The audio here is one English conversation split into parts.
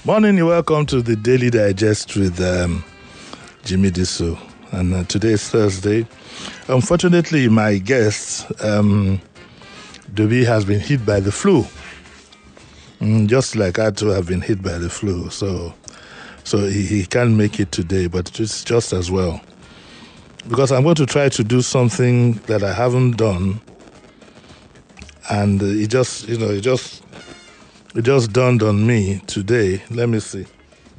Morning, you're welcome to the Daily Digest with Jimmy Diso. And today is Thursday. Unfortunately, my guest, Dobi, has been hit by the flu. Just like I too have been hit by the flu. So he can't make it today, but it's just as well. Because I'm going to try to do something that I haven't done. And it just dawned on me today. Let me see.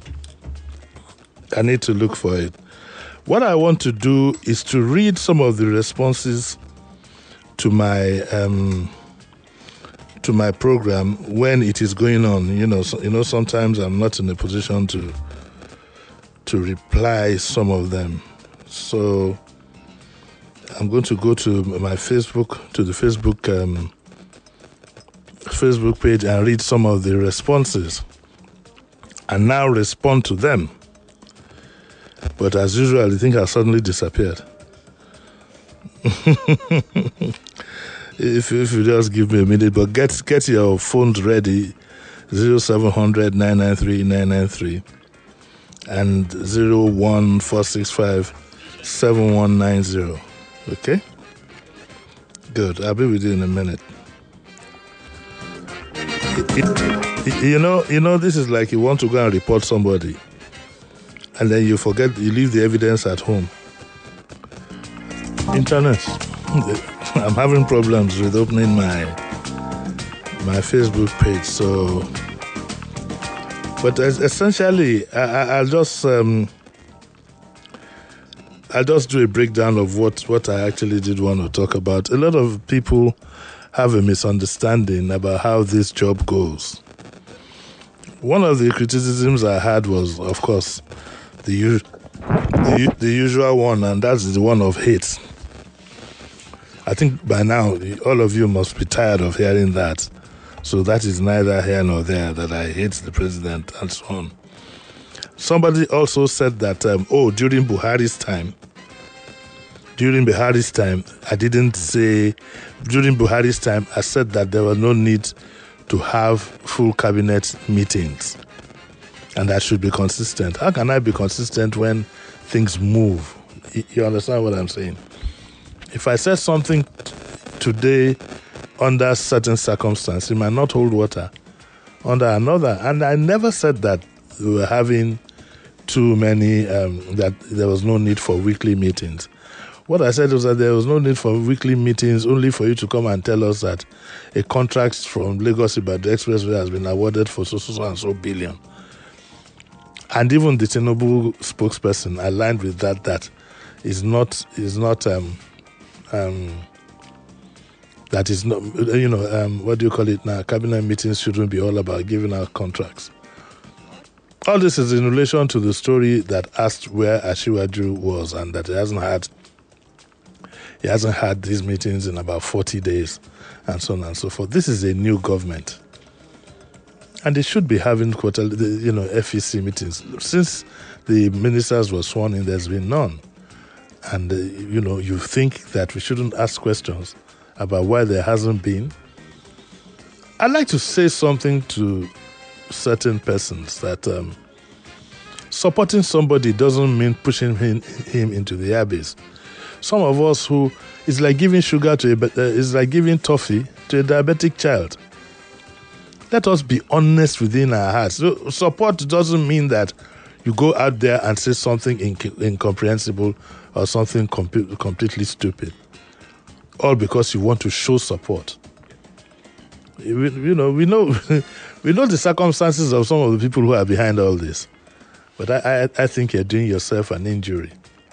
I need to look for it. What I want to do is to read some of the responses to my program when it is going on. Sometimes I'm not in a position to reply some of them. So I'm going to go to my Facebook page and read some of the responses and now respond to them. But as usual, I think I suddenly disappeared. If you just give me a minute, but get your phones ready, 0700 993 993 and 01465 7190. Okay? Good. I'll be with you in a minute. This is like you want to go and report somebody and then you forget, you leave the evidence at home. Internet. I'm having problems with opening my Facebook page, so but essentially I'll just do a breakdown of what I actually did want to talk about. A lot of people have a misunderstanding about how this job goes. One of the criticisms I had was, of course, the usual one, and that's the one of hate. I think by now, all of you must be tired of hearing that. So that is neither here nor there, that I hate the president and so on. Somebody also said that, during Buhari's time, I didn't say, during Buhari's time, I said that there was no need to have full cabinet meetings and I should be consistent. How can I be consistent when things move? You understand what I'm saying? If I said something today under certain circumstances, it might not hold water under another. And I never said that we were having too many, that there was no need for weekly meetings. What I said was that there was no need for weekly meetings, only for you to come and tell us that a contract from Lagos Ibadan Expressway has been awarded for so and so billion. And even the Tinubu spokesperson aligned with that is not what do you call it now? Cabinet meetings shouldn't be all about giving out contracts. All this is in relation to the story that asked where Asiwaju was and that he hasn't had these meetings in about 40 days and so on and so forth. This is a new government. And they should be having quarterly, FEC meetings. Since the ministers were sworn in, there's been none. And, you think that we shouldn't ask questions about why there hasn't been. I'd like to say something to certain persons that supporting somebody doesn't mean pushing him into the abyss. Some of us it's like giving it's like giving toffee to a diabetic child. Let us be honest within our hearts. So, support doesn't mean that you go out there and say something incomprehensible or something completely stupid, all because you want to show support. We know the circumstances of some of the people who are behind all this, but I think you're doing yourself an injury.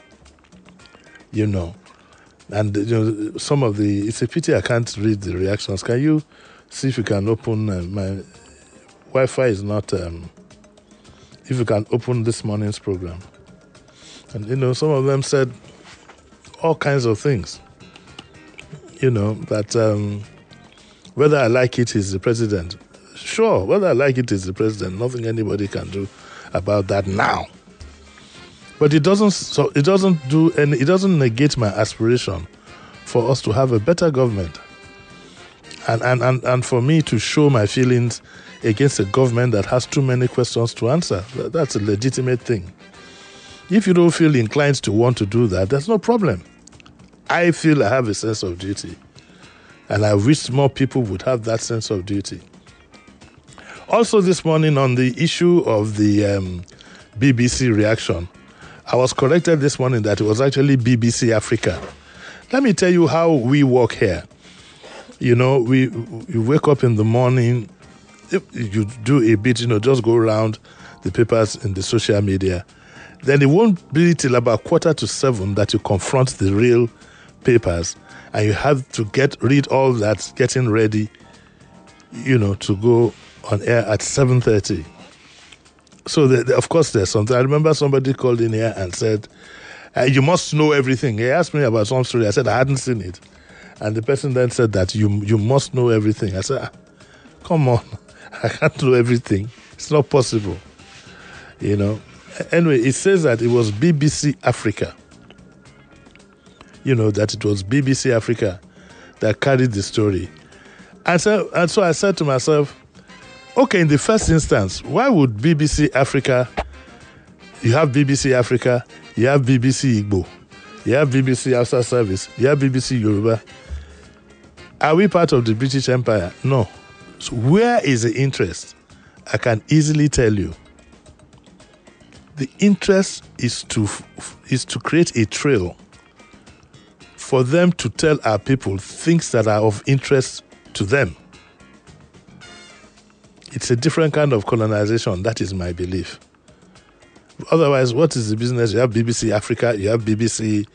And some of it's a pity I can't read the reactions. Can you see if you can open my Wi-Fi is not, if you can open this morning's program. And, some of them said all kinds of things. That whether I like it is the president. Sure, whether I like it is the president. Nothing anybody can do about that now. But it doesn't negate my aspiration for us to have a better government. and for me to show my feelings against a government that has too many questions to answer. That's a legitimate thing. If you don't feel inclined to want to do that, there's no problem. I feel I have a sense of duty, and I wish more people would have that sense of duty. Also this morning on the issue of the BBC reaction, I was corrected this morning that it was actually BBC Africa. Let me tell you how we work here. You know, you wake up in the morning, you do a bit, just go around the papers in the social media. Then it won't be till about 6:45 that you confront the real papers, and you have to read all that, getting ready, to go on air at 7:30. So, of course, there's something. I remember somebody called in here and said, you must know everything. He asked me about some story. I said, I hadn't seen it. And the person then said that you must know everything. I said, come on, I can't know everything. It's not possible. Anyway, it says that it was BBC Africa. That it was BBC Africa that carried the story. And so I said to myself, okay, in the first instance, why would BBC Africa, you have BBC Africa, you have BBC Igbo, you have BBC Hausa Service, you have BBC Yoruba. Are we part of the British Empire? No. So where is the interest? I can easily tell you. The interest is to create a trail for them to tell our people things that are of interest to them. It's a different kind of colonization. That is my belief. Otherwise, what is the business? You have BBC Africa, you have BBC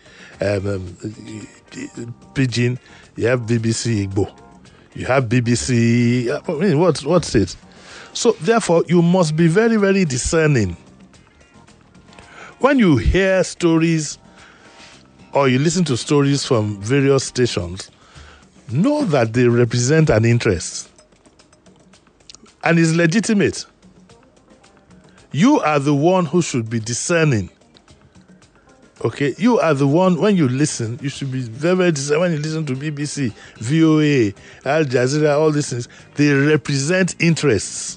Pidgin, you have BBC Igbo, you have BBC. What's it? So, therefore, you must be very, very discerning. When you hear stories or you listen to stories from various stations, know that they represent an interest and is legitimate. You are the one who should be discerning. Okay? You are the one, when you listen, you should be very, very discerning. When you listen to BBC, VOA, Al Jazeera, all these things, they represent interests.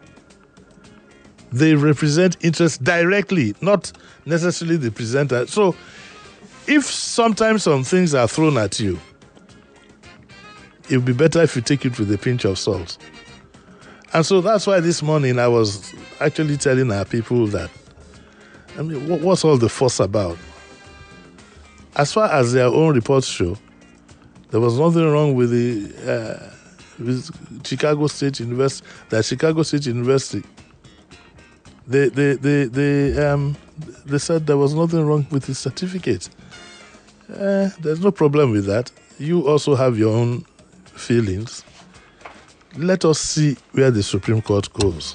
They represent interests directly, not necessarily the presenter. So, if sometimes some things are thrown at you, it would be better if you take it with a pinch of salt. And so that's why this morning I was actually telling our people that, what's all the fuss about? As far as their own reports show, there was nothing wrong with with Chicago State University. The Chicago State University, they said there was nothing wrong with the certificate. There's no problem with that. You also have your own feelings. Let us see where the Supreme Court goes.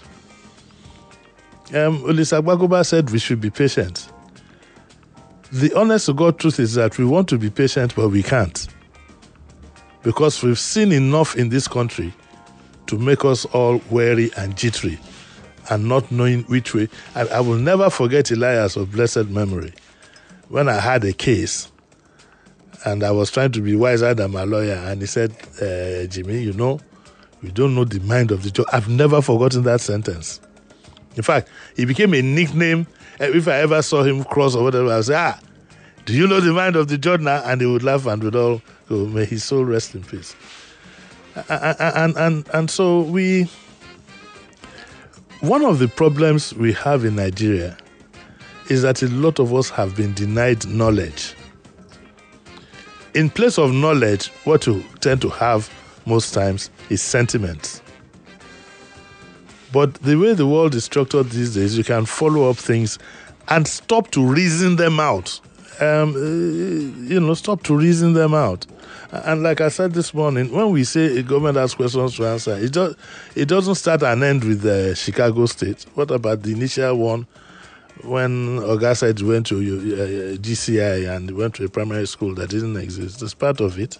Olisa Gbagoba said we should be patient. The honest to God truth is that we want to be patient, but we can't. Because we've seen enough in this country to make us all wary and jittery and not knowing which way. I will never forget Elias of blessed memory. When I had a case and I was trying to be wiser than my lawyer, and he said, Jimmy, we don't know the mind of the judge. I've never forgotten that sentence. In fact, it became a nickname. If I ever saw him cross or whatever, I would say, do you know the mind of the judge now? And he would laugh and would all go, may his soul rest in peace. And so one of the problems we have in Nigeria is that a lot of us have been denied knowledge. In place of knowledge, what you tend to have most times is sentiments. But the way the world is structured these days, you can follow up things and stop to reason them out. Stop to reason them out. And like I said this morning, when we say a government has questions to answer, it doesn't start and end with Chicago State. What about the initial one when Oga said he went to GCI and went to a primary school that didn't exist? It's part of it.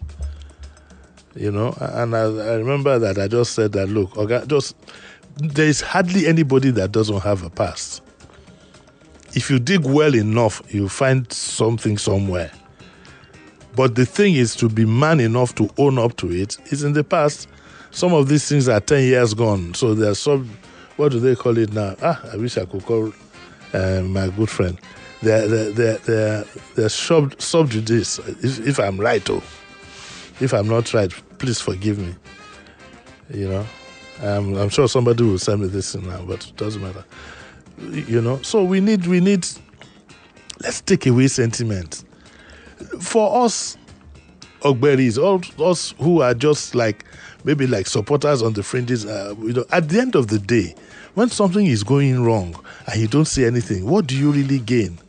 And I remember that I just said that, look, there's hardly anybody that doesn't have a past. If you dig well enough, you'll find something somewhere. But the thing is to be man enough to own up to it. It's in the past. Some of these things are 10 years gone. So there's some, what do they call it now? I wish I could call my good friend. They're sub judice, if I'm right, or if I'm not right, please forgive me. You know, I'm sure somebody will send me this now, but it doesn't matter. You know, so we need. Let's take away sentiment. For us, Ogberis, all us who are just like maybe like supporters on the fringes, you know, at the end of the day, when something is going wrong and you don't say anything, what do you really gain?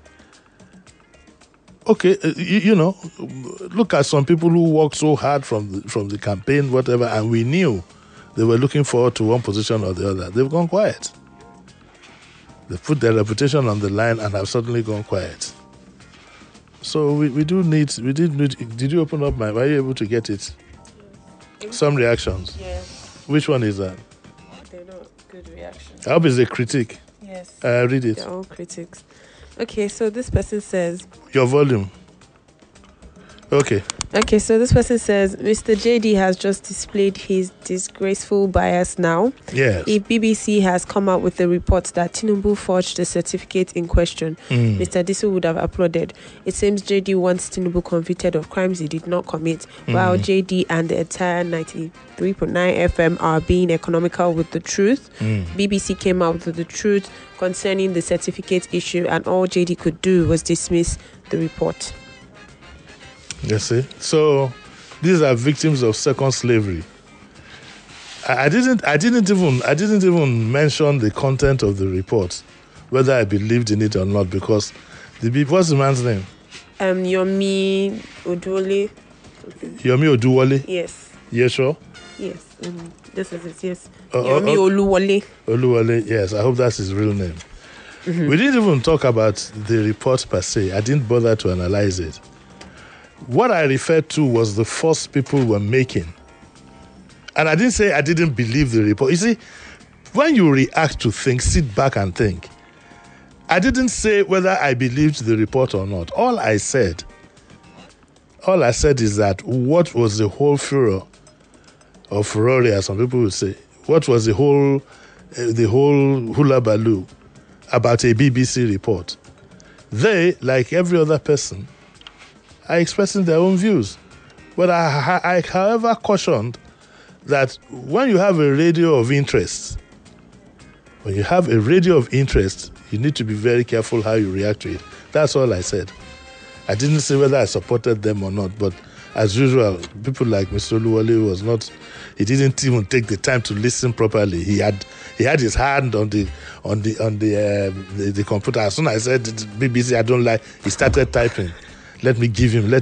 Okay, you know, look at some people who worked so hard from the campaign, whatever, and we knew they were looking forward to one position or the other. They've gone quiet. They put their reputation on the line and have suddenly gone quiet. So we did need. Did you open up my? Were you able to get it? Yes. Some reactions. Yes. Which one is that? They're not good reactions. I hope it's a critique. Yes. Read it. They're all critics. Okay, so this person says. Your volume. Okay, so this person says, Mr. JD has just displayed his disgraceful bias now. Yes. If BBC has come out with a report that Tinubu forged the certificate in question, Mr. Disu would have applauded. It seems JD wants Tinubu convicted of crimes he did not commit, while JD and the entire 93.9 FM are being economical with the truth. BBC came out with the truth concerning the certificate issue, and all JD could do was dismiss the report. You see, so these are victims of second slavery. I didn't even mention the content of the report, whether I believed in it or not, because what's the man's name? Yomi Oduwole. Yomi Oduwole. Yes. You sure? Yes. This is it. Yes. Yomi Oluwole. Oluwole. Yes. I hope that's his real name. We didn't even talk about the report per se. I didn't bother to analyze it. What I referred to was the fuss people were making. And I didn't say I didn't believe the report. You see, when you react to things, sit back and think. I didn't say whether I believed the report or not. All I said is that what was the whole furor or furore, as some people would say, what was the whole hula baloo about a BBC report? They, like every other person, are expressing their own views. But I however, cautioned that when you have a radio of interest, you need to be very careful how you react to it. That's all I said. I didn't say whether I supported them or not, but as usual, people like Mr. Oluwole he didn't even take the time to listen properly. He had his hand on the computer. As soon as I said BBC, I don't like, he started typing. Let me give him.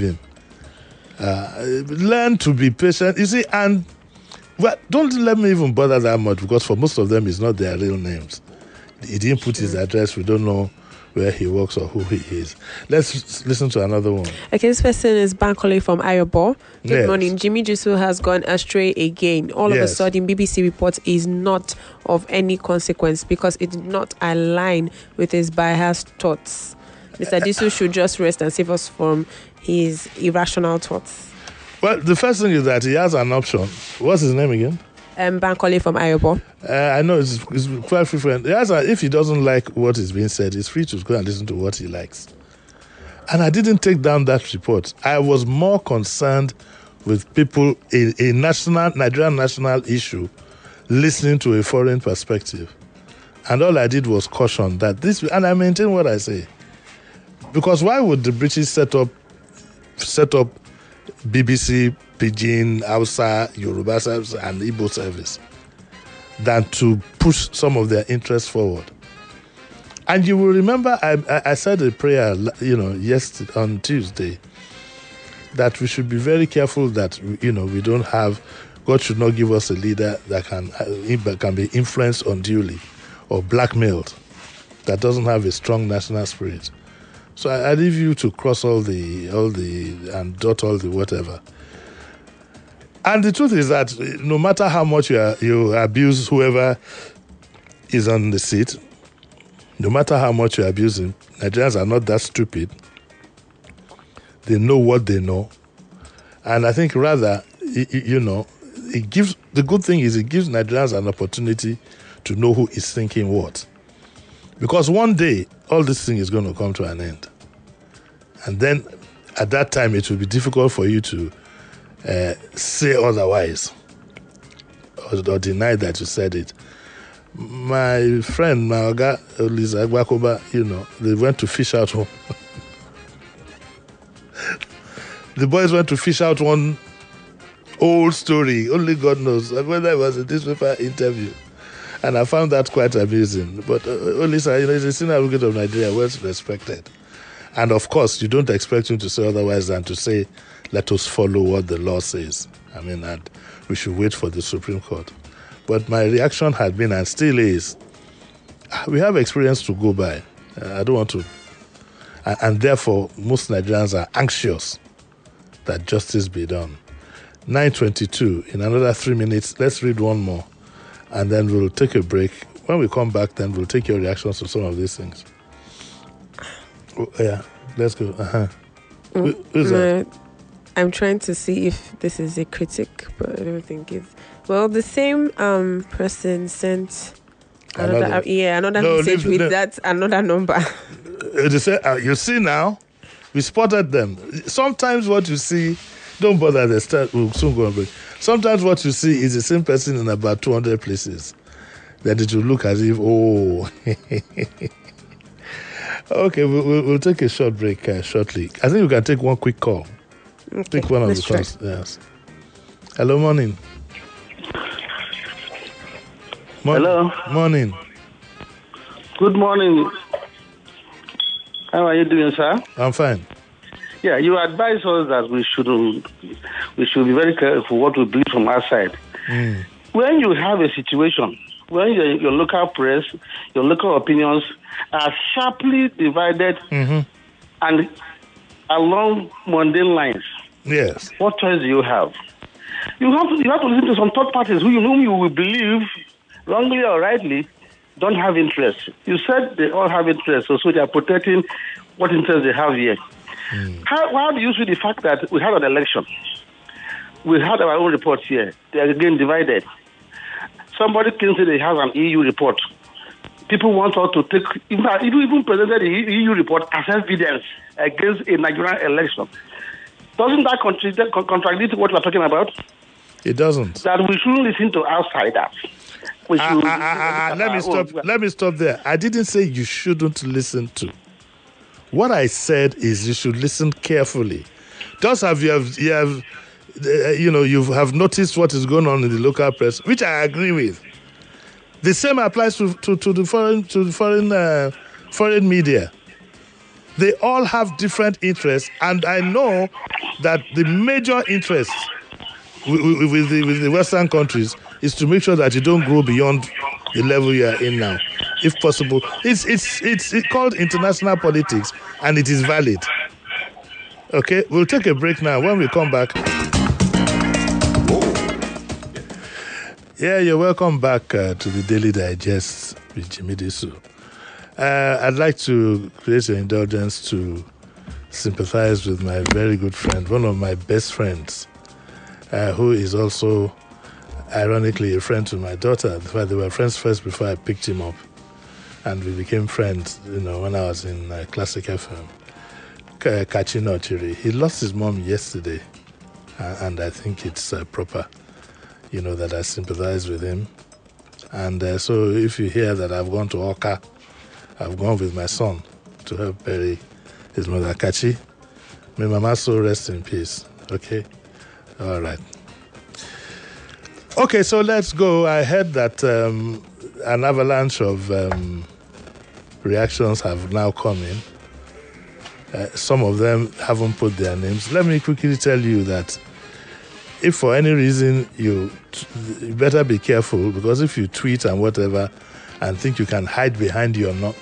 Learn to be patient. You see, and don't let me even bother that much, because for most of them, it's not their real names. He didn't put his address. We don't know where he works or who he is. Let's listen to another one. Okay, this person is Bankole from Ayobo. Good morning. Jimmy Disu has gone astray again. All of a sudden, BBC report is not of any consequence because it did not align with his biased thoughts. Mr. Disu should just rest and save us from his irrational thoughts. Well, the first thing is that he has an option. What's his name again? Bankole from Ayobo. I know it's quite frequent. If he doesn't like what is being said, he's free to go and listen to what he likes. And I didn't take down that report. I was more concerned with people, a Nigerian national issue, listening to a foreign perspective. And all I did was caution that and I maintain what I say. Because why would the British set up BBC, Pidgin, Hausa, Yoruba service, and Igbo service than to push some of their interests forward? And you will remember I said a prayer, yesterday on Tuesday, that we should be very careful that we don't have. God should not give us a leader that can be influenced unduly or blackmailed, that doesn't have a strong national spirit. So I leave you to cross all the and dot all the whatever. And the truth is that no matter how much you abuse whoever is on the seat, no matter how much you abuse him, Nigerians are not that stupid They know what they know. And I think rather, it gives, the good thing is it gives Nigerians an opportunity to know who is thinking what. Because one day, all this thing is going to come to an end. And then at that time, it will be difficult for you to say otherwise or deny that you said it. My friend, Maoga, Lisa Agbakoba, they went to fish out one. The boys went to fish out one old story. Only God knows whether it was a newspaper interview. And I found that quite amusing. But Lisa, he's a senior advocate of Nigeria, well respected. And of course, you don't expect him to say otherwise than to say, let us follow what the law says. And we should wait for the Supreme Court. But my reaction had been, and still is, we have experience to go by. I don't want to. And therefore, most Nigerians are anxious that justice be done. 9:22, in another 3 minutes, let's read one more. And then we'll take a break. When we come back, then we'll take your reactions to some of these things. Oh, yeah, let's go. Who's that? I'm trying to see if this is a critic, but I don't think it's. Well, the same person sent another message with that another number. You see now, we spotted them. Sometimes what you see, don't bother, we'll soon go on break. Sometimes what you see is the same person in about 200 places. Then it will look as if, Okay, we'll take a short break shortly. I think we can take one quick call. Okay, take one of the calls. Yes. Hello, morning. Hello. Morning. Good morning. How are you doing, sir? I'm fine. Yeah, you advise us that we should be very careful what we believe from outside. When you have a situation, when your local press, your local opinions are sharply divided and along mundane lines, yes, what choice do you have? You have to listen to some third parties whom you will believe, wrongly or rightly, don't have interest. You said they all have interest, so they are protecting what interest they have here. How do you see the fact that we had an election? We had our own reports here. They are again divided. Somebody can say they have an EU report. People want us to take, even presented the EU report as evidence against a Nigerian election. Doesn't that contradict what we're talking about? It doesn't. That we shouldn't listen to outsiders. Let me stop there. I didn't say you shouldn't listen to. What I said is you should listen carefully. Just have you have noticed what is going on in the local press, which I agree with. The same applies to the foreign media. They all have different interests, and I know that the major interest with the Western countries is to make sure that you don't grow beyond the level you are in now, if possible. It's called international politics, and it is valid. Okay, we'll take a break now. When we come back. Yeah, you're welcome back to the Daily Digest with Jimmy Disu. I'd like to create your indulgence to sympathize with my very good friend, one of my best friends, who is also, ironically, a friend to my daughter. In fact, they were friends first before I picked him up. And we became friends, when I was in Classic FM. Kachino Chiri. He lost his mom yesterday, and I think it's proper, that I sympathize with him. And so if you hear that I've gone to Oka, I've gone with my son to help bury his mother, Kachi. May Mama so rest in peace, okay? All right. Okay, so let's go. I heard that an avalanche of reactions have now come in. Some of them haven't put their names. Let me quickly tell you that if for any reason you better be careful, because if you tweet and whatever and think you can hide behind not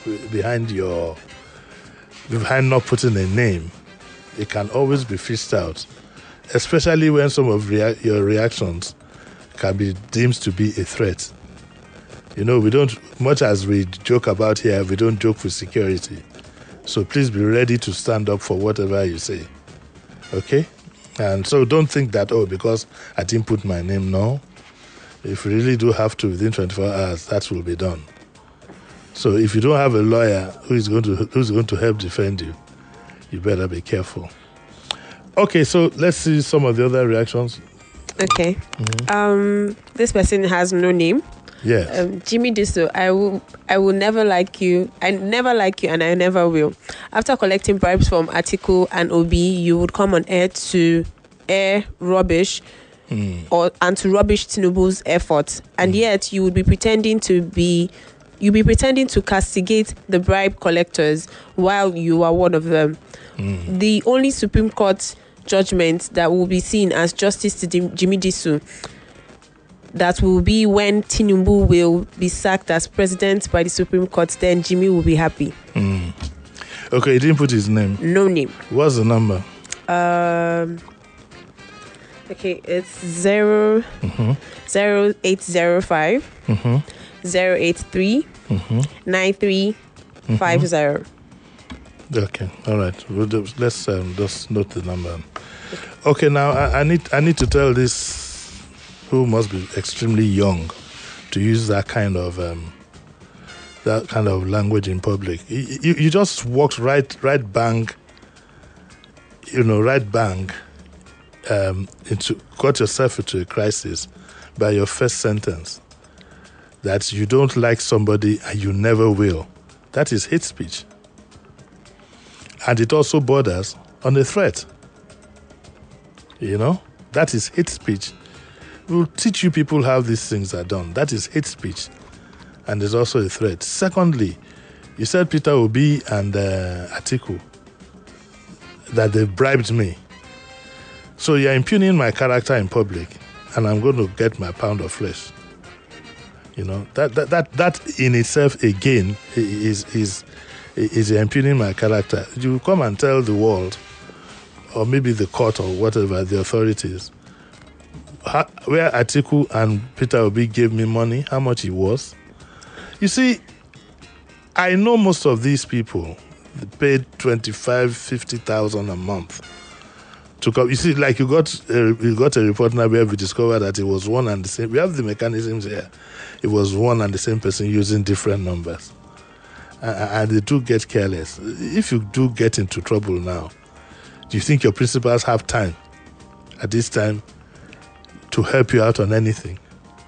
putting a name, it can always be fished out, especially when some of your reactions can be deemed to be a threat. We don't, much as we joke about here, we don't joke with security. So please be ready to stand up for whatever you say. Okay? And so don't think that, because I didn't put my name. No. If you really do have to, within 24 hours, that will be done. So if you don't have a lawyer who's going to help defend you, you better be careful. Okay, so let's see some of the other reactions. Okay. This person has no name. Yes. Jimmy Diso, I will never like you. I never like you, and I never will. After collecting bribes from Atiku and Obi, you would come on air to air rubbish, and to rubbish Tinubu's efforts, and yet you would be pretending to castigate the bribe collectors while you are one of them. The only Supreme Court judgment that will be seen as justice to Jimmy Disu, that will be when Tinubu will be sacked as president by the Supreme Court. Then Jimmy will be happy. Okay, he didn't put his name. No name. What's the number? Okay, it's 0805 083 9350. Okay, all right. Let's just note the number. Okay, now I need to tell this, who must be extremely young, to use that kind of language in public. You just walked right bang got yourself into a crisis by your first sentence that you don't like somebody and you never will. That is hate speech. And it also borders on a threat. That is hate speech. We'll teach you people how these things are done. That is hate speech. And it's also a threat. Secondly, you said Peter Obi and Atiku, that they bribed me. So you're impugning my character in public, and I'm going to get my pound of flesh. That in itself again is impugning my character. You come and tell the world, or maybe the court or whatever, the authorities, where Atiku and Peter Obi gave me money, how much it was. You see, I know most of these people, they paid 25,000, 50,000 a month to come. You see, like you got a report now where we discovered that it was one and the same. We have the mechanisms here. It was one and the same person using different numbers. And they do get careless. If you do get into trouble now, do you think your principals have time at this time to help you out on anything?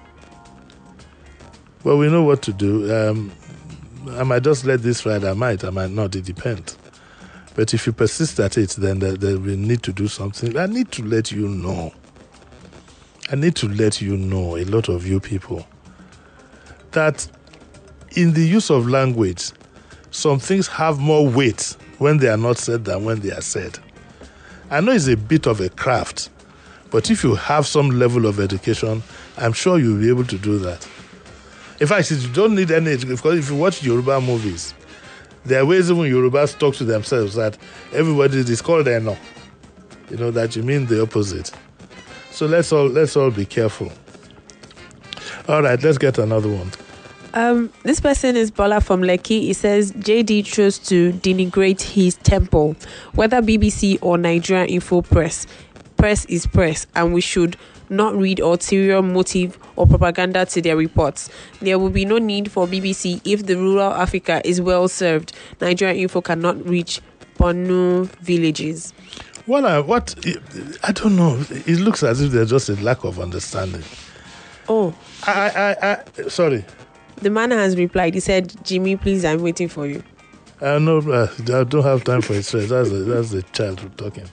Well, we know what to do. I might just let this ride. I might not. It depends. But if you persist at it, then we need to do something. I need to let you know. A lot of you people, that in the use of language, some things have more weight when they are not said than when they are said. I know it's a bit of a craft, but if you have some level of education, I'm sure you'll be able to do that. In fact, you don't need any education, because if you watch Yoruba movies, there are ways even Yorubas talk to themselves that everybody is called Eno. That you mean the opposite. So let's all be careful. All right, let's get another one. This person is Bola from Lekki. He says JD chose to denigrate his temple, whether BBC or Nigerian Info Press. Press is press, and we should not read ulterior motive or propaganda to their reports. There will be no need for BBC if the rural Africa is well served. Nigerian Info cannot reach Borno villages. I don't know. It looks as if there's just a lack of understanding. Oh. Sorry. The man has replied. He said, Jimmy, please, I'm waiting for you. No, I don't have time for it. That's the child talking.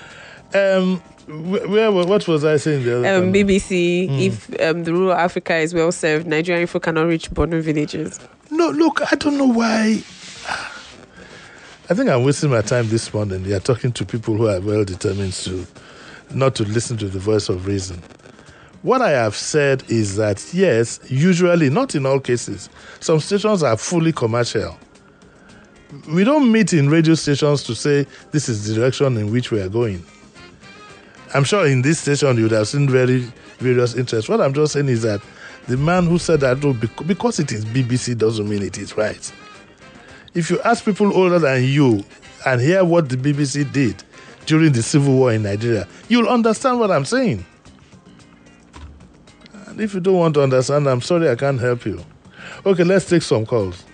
What was I saying the other time? BBC, if the rural Africa is well served, Nigerian Info cannot reach Borno villages. No, look, I don't know why. I think I'm wasting my time this morning. You're talking to people who are well determined not to listen to the voice of reason. What I have said is that, yes, usually, not in all cases, some stations are fully commercial. We don't meet in radio stations to say this is the direction in which we are going. I'm sure in this station you would have seen various interests. What I'm just saying is that the man who said that, because it is BBC doesn't mean it is right. If you ask people older than you and hear what the BBC did, during the civil war in Nigeria, you'll understand what I'm saying. And if you don't want to understand, I'm sorry I can't help you. Okay, let's take some calls.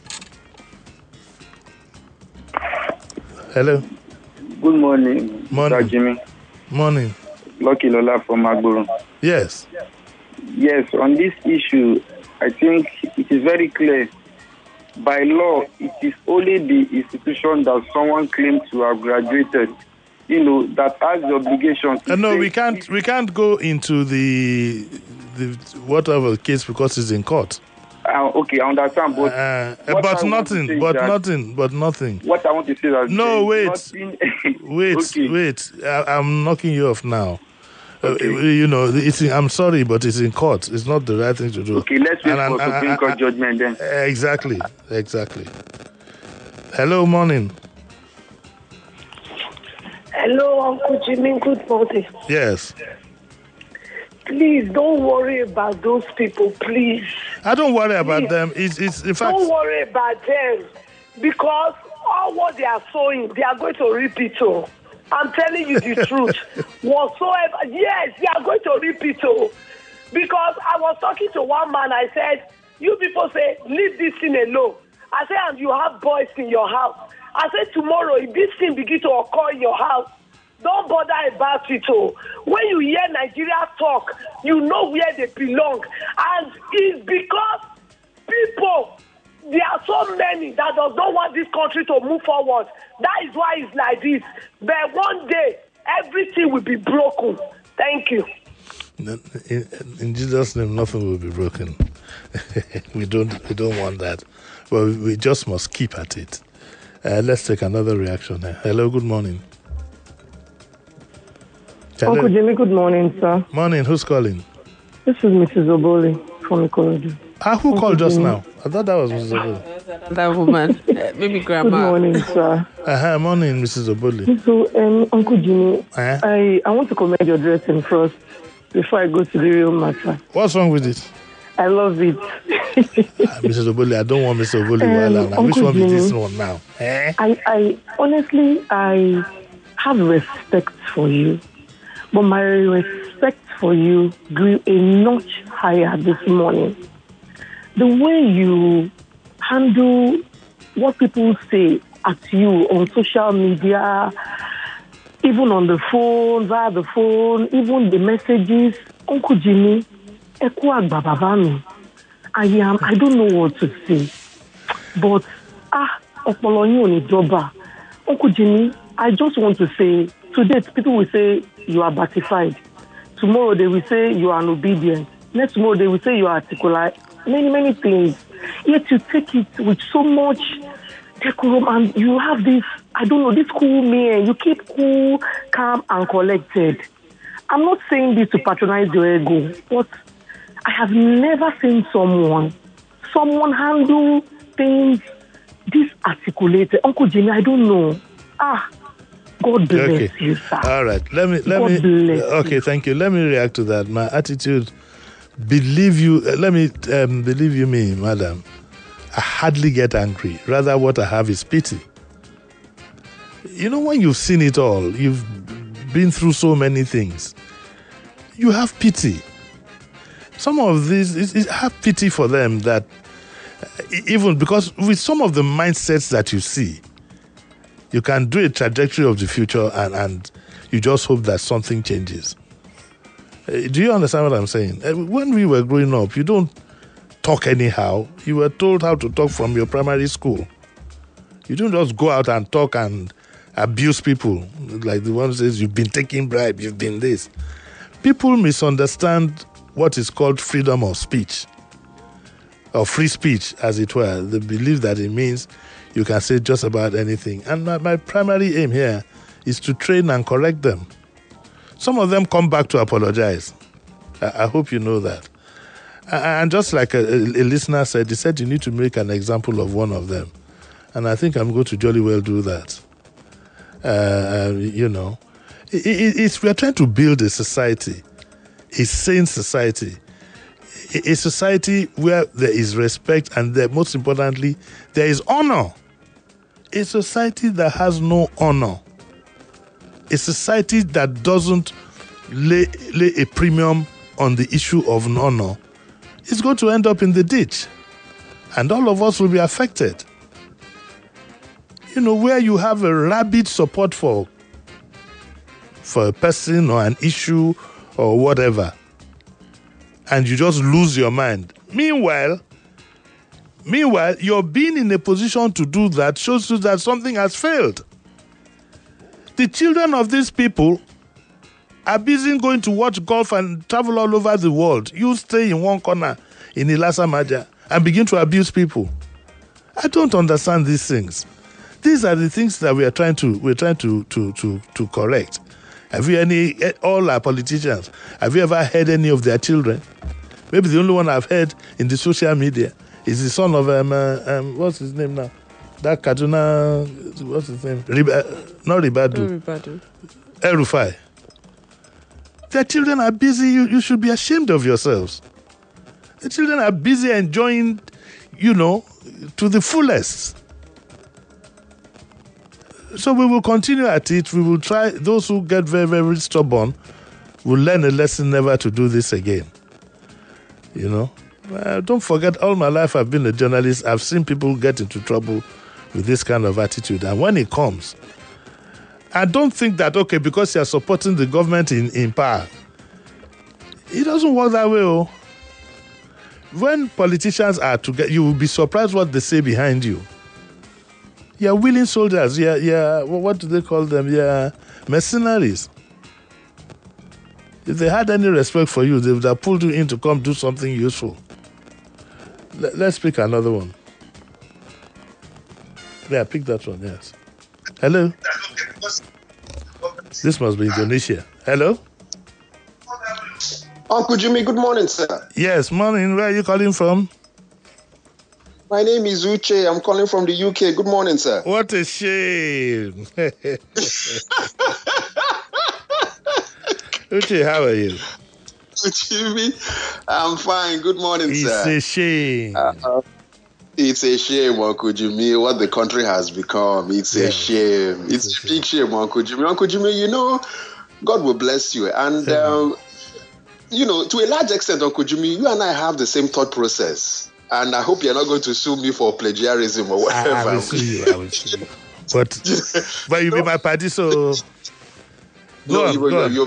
Hello. Good morning, Morning. Mr. Jimmy. Morning. Lucky Lola from Agboro. Yes. Yes, on this issue, I think it is very clear. By law, it is only the institution that someone claims to have graduated, that has the obligation to No, we can't go into the whatever case because it's in court. Okay, I understand, but nothing. What I want to say is no, wait. I'm knocking you off now. Okay. I'm sorry, but it's in court. It's not the right thing to do. Okay, let's wait for Supreme Court judgment then. Exactly. Hello, morning. Hello, Uncle Jimmy. Good morning. Yes. Please don't worry about those people, please. I don't worry about them. It's in fact. Don't worry about them because all what they are sowing, they are going to reap it all. I'm telling you the truth. Whatsoever, yes, they are going to reap it all. Because I was talking to one man, I said, you people say, leave this thing alone. I said, and you have boys in your house. I said, tomorrow, if this thing begin to occur in your house, don't bother about it all. When you hear Nigeria talk, you know where they belong. And it's because people, there are so many that does not want this country to move forward. That is why it's like this. But one day, everything will be broken. Thank you. In Jesus' name, nothing will be broken. We don't want that. But we just must keep at it. Let's take another reaction here. Hello, good morning. Hello. Uncle Jimmy, good morning, sir. Morning, who's calling? This is Mrs. Oboli from Ikorodu. Who called just now? I thought that was Mrs. Oboli. That woman, maybe grandma. Good morning, sir. Morning, Mrs. Oboli. So, Uncle Jimmy, I want to commend your dressing first before I go to the real matter. What's wrong with it? I love it. Mrs. Oboli, I don't want Mr. Oboli. Which one is this one now? I honestly, I have respect for you. But my respect for you grew a notch higher this morning. The way you handle what people say at you on social media, even on the phone, via the phone, even the messages, Uncle Jimmy, I don't know what to say. But, Uncle Jimmy, I just want to say, today people will say you are batified. Tomorrow they will say you are obedient. Next tomorrow they will say you are articulate. Many things. Yet you take it with so much decorum and you have this, this cool man. You keep cool, calm and collected. I'm not saying this to patronize your ego, but I have never seen someone handle things this articulated. Uncle Jimmy, I don't know. God bless you, sir. All right. Let me. Okay, thank you. Let me react to that. My attitude, believe you me, madam, I hardly get angry. Rather, what I have is pity. When you've seen it all, you've been through so many things, you have pity. Some of these, have pity for them that, even because with some of the mindsets that you see, you can do a trajectory of the future and you just hope that something changes. Do you understand what I'm saying? When we were growing up, you don't talk anyhow. You were told how to talk from your primary school. You don't just go out and talk and abuse people like the one who says you've been taking bribe, you've been this. People misunderstand what is called freedom of speech or free speech, as it were. They believe that it means you can say just about anything. And my primary aim here is to train and correct them. Some of them come back to apologize. I hope you know that. And just like a listener said, he said you need to make an example of one of them. And I think I'm going to jolly well do that. We are trying to build a society, a sane society, a society where there is respect and most importantly, there is honor. A society that has no honor a society that doesn't lay a premium on the issue of honor is going to end up in the ditch. And all of us will be affected. Where you have a rabid support for a person or an issue or whatever, and you just lose your mind. Meanwhile, you're being in a position to do that shows you that something has failed. The children of these people are busy going to watch golf and travel all over the world. You stay in one corner in Ilasa Maja and begin to abuse people. I don't understand these things. These are the things that we're trying to correct. Have you all our politicians, have you ever heard any of their children? Maybe the only one I've heard in the social media is the son of, what's his name now? That Kaduna, what's his name? Not Ribadu. El Rufai. Their children are busy. You should be ashamed of yourselves. The children are busy enjoying, to the fullest. So we will continue at it. We will try. Those who get very, very stubborn will learn a lesson never to do this again. Don't forget, all my life I've been a journalist. I've seen people get into trouble with this kind of attitude. And when it comes, I don't think that, okay, because you're supporting the government in power, it doesn't work that way. Oh. When politicians are together, you will be surprised what they say behind you. You're willing soldiers. What do they call them? Yeah, mercenaries. If they had any respect for you, they would have pulled you in to come do something useful. Let's pick another one. Yeah, pick that one, yes. Hello? This must be Indonesia. Hello? Uncle Jimmy, good morning, sir. Yes, morning. Where are you calling from? My name is Uche. I'm calling from the UK. Good morning, sir. What a shame. Uche, how are you? Jimmy, I'm fine. Good morning, sir. It's a shame. It's a shame, Uncle Jimmy, what the country has become. It's a shame. It's a big shame, Uncle Jimmy. Uncle Jimmy, God will bless you. And, to a large extent, Uncle Jimmy, you and I have the same thought process. And I hope you're not going to sue me for plagiarism or whatever. I will sue you. But you be my party, so... Go on. You're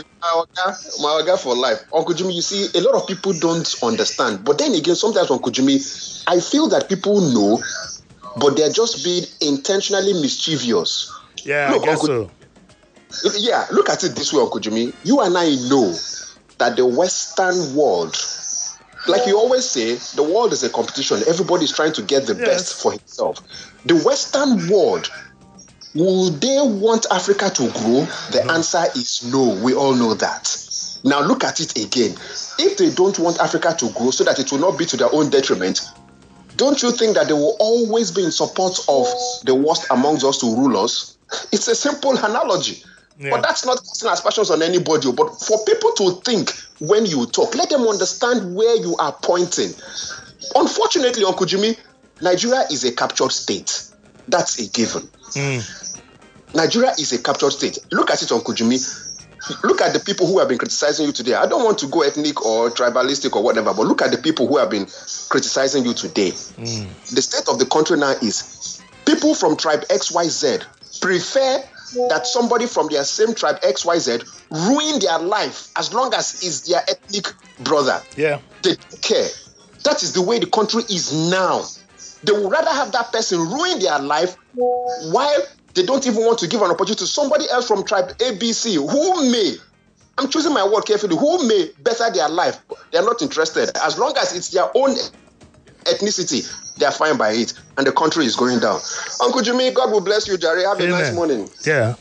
my guy for life. Uncle Jimmy, you see, a lot of people don't understand. But then again, sometimes, Uncle Jimmy, I feel that people know, but they're just being intentionally mischievous. Yeah, look, I guess Uncle, so. Yeah, look at it this way, Uncle Jimmy. You and I know that the Western world, like you always say, the world is a competition. Everybody's trying to get the best for himself. The Western world, will they want Africa to grow? The answer is no. We all know that. Now look at it again. If they don't want Africa to grow so that it will not be to their own detriment, don't you think that they will always be in support of the worst amongst us to rule us? It's a simple analogy. Yeah. But that's not casting aspersions on anybody. But for people to think when you talk, let them understand where you are pointing. Unfortunately, Uncle Jimmy, Nigeria is a captured state. That's a given. Nigeria is a captured state. Look at it, Uncle Jimmy. Look at the people who have been criticizing you today. I don't want to go ethnic or tribalistic or whatever, but look at the people who have been criticizing you today. The state of the country now is people from tribe XYZ prefer that somebody from their same tribe XYZ ruin their life as long as it's their ethnic brother. Yeah. They don't care. That is the way the country is now. They would rather have that person ruin their life while they don't even want to give an opportunity to somebody else from tribe ABC who may, I'm choosing my word carefully, who may better their life. They're not interested. As long as it's their own ethnicity, they're fine by it. And the country is going down. Uncle Jimmy, God will bless you, Jerry. Have a nice morning. Yeah.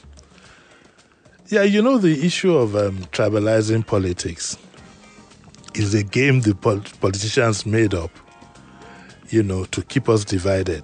Yeah, the issue of tribalizing politics is a game the politicians made up, to keep us divided.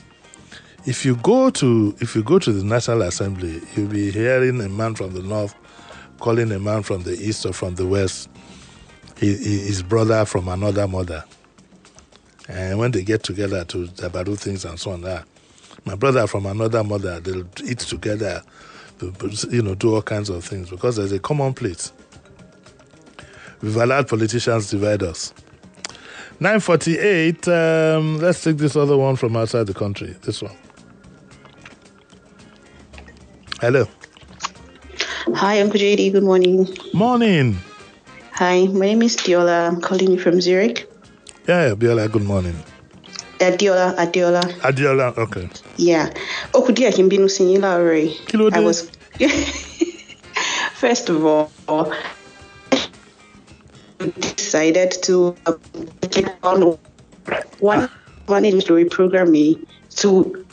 If you go to the National Assembly, you'll be hearing a man from the north calling a man from the east or from the west his brother from another mother. And when they get together to dabaru things and so on, my brother from another mother, they'll eat together, do all kinds of things because there's a common plate. We've allowed politicians divide us. 9:48. Let's take this other one from outside the country. This one. Hello. Hi, Uncle JD. Good morning. Morning. Hi, my name is Diola. I'm calling you from Zurich. Yeah, Diola. Good morning. Adiola. Okay. Yeah. Okudia Kimbinu Sinila Ray. I was. First of all, decided to click on one to reprogram me to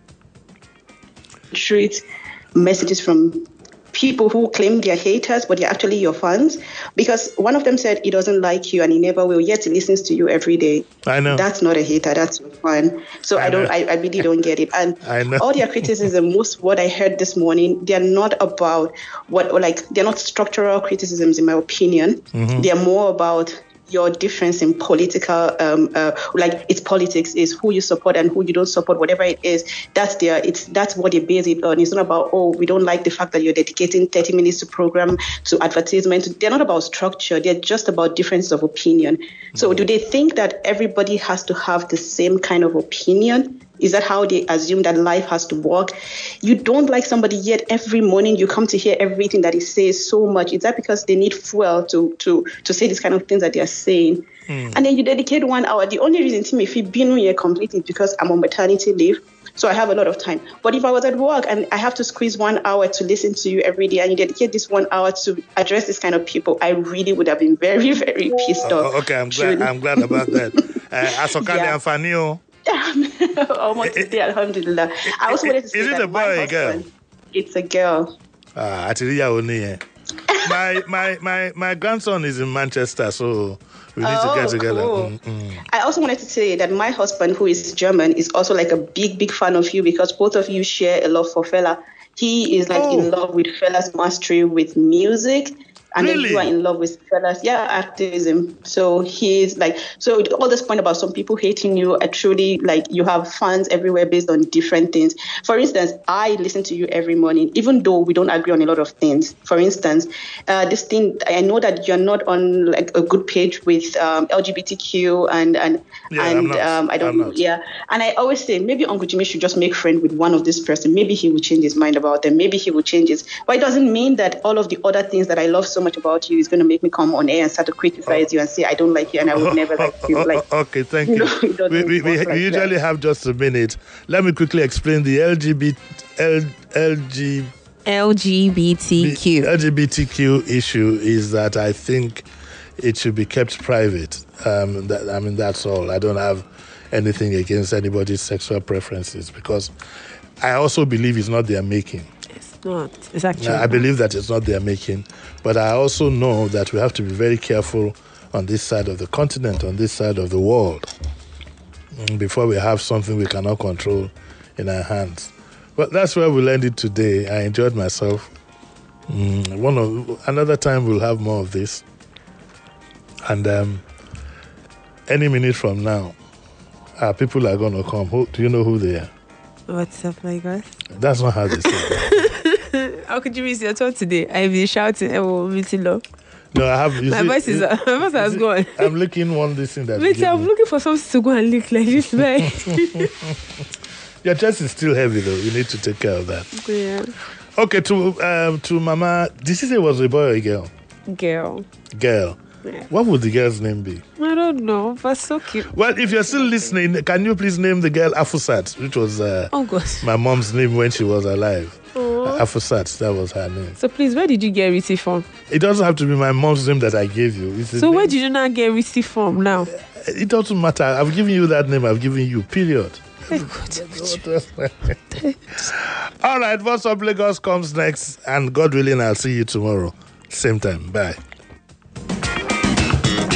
treat messages from people who claim they're haters, but they're actually your fans. Because one of them said he doesn't like you and he never will, yet he listens to you every day. I know. That's not a hater, that's your fan. So I really don't get it. And all their criticism, most what I heard this morning, they're not about they're not structural criticisms in my opinion. Mm-hmm. They're more about your difference in political, it's politics, is who you support and who you don't support, whatever it is. That's what they base it on. It's not about, we don't like the fact that you're dedicating 30 minutes to program, to advertisement. They're not about structure. They're just about differences of opinion. Mm-hmm. So do they think that everybody has to have the same kind of opinion? Is that how they assume that life has to work? You don't like somebody, yet every morning you come to hear everything that he says so much. Is that because they need fuel to say these kind of things that they are saying? Mm. And then you dedicate 1 hour. The only reason Tim, if you've been here completely is because I'm on maternity leave, so I have a lot of time. But if I was at work and I have to squeeze 1 hour to listen to you every day, and you dedicate this 1 hour to address this kind of people, I really would have been very, very pissed off. Okay, I'm glad about that. Asokane and Fanio. Almost today, alhamdulillah. I also wanted to say is it a boy or a girl? It's a girl. My grandson is in Manchester, so we need to get together. Cool. I also wanted to say that my husband, who is German, is also like a big fan of you because both of you share a love for Fela. He is in love with Fela's mastery with music. And really? Then you are in love with Fela's activism. So he's all this point about some people hating you are truly you have fans everywhere based on different things. For instance, I listen to you every morning, even though we don't agree on a lot of things. For instance, this thing, I know that you're not on a good page with LGBTQ and I don't know. Yeah. And I always say maybe Uncle Jimmy should just make friends with one of this person. Maybe he will change his mind about them. Maybe he will change it. But it doesn't mean that all of the other things that I love so much about you is going to make me come on air and start to criticize you and say I don't like you and I would never like you. Okay, thank you. We usually have just a minute. Let me quickly explain the LGBTQ issue. Is that I think it should be kept private. That's all. I don't have anything against anybody's sexual preferences because I also believe it's not their making. Not. It's actually I believe that it's not their making, but I also know that we have to be very careful on this side of the continent, on this side of the world, before we have something we cannot control in our hands. But that's where we'll end it today. I enjoyed myself. Another time we'll have more of this. And any minute from now, our people are going to come. Do you know who they are? What's up, my guys? That's not how they say it. How could you miss your talk today? I've been shouting, meeting love. No, I have. My voice has gone. I'm looking this thing that. Wait, I'm looking for something to go and lick like this, right? Your chest is still heavy, though. You need to take care of that. Yeah. Okay, to Mama. Did she say it was a boy or a girl? Girl. Yeah. What would the girl's name be? I don't know, but so cute. Well, if you're still listening, can you please name the girl Afusat, which was my mom's name when she was alive. Afusat, that was her name. So please, where did you get receipt from? It doesn't have to be my mom's name that I gave you. So where did you not get receipt from now? It doesn't matter. I've given you that name. I've given you, period. All right, What's Up Lagos comes next, and God willing, I'll see you tomorrow. Same time. Bye.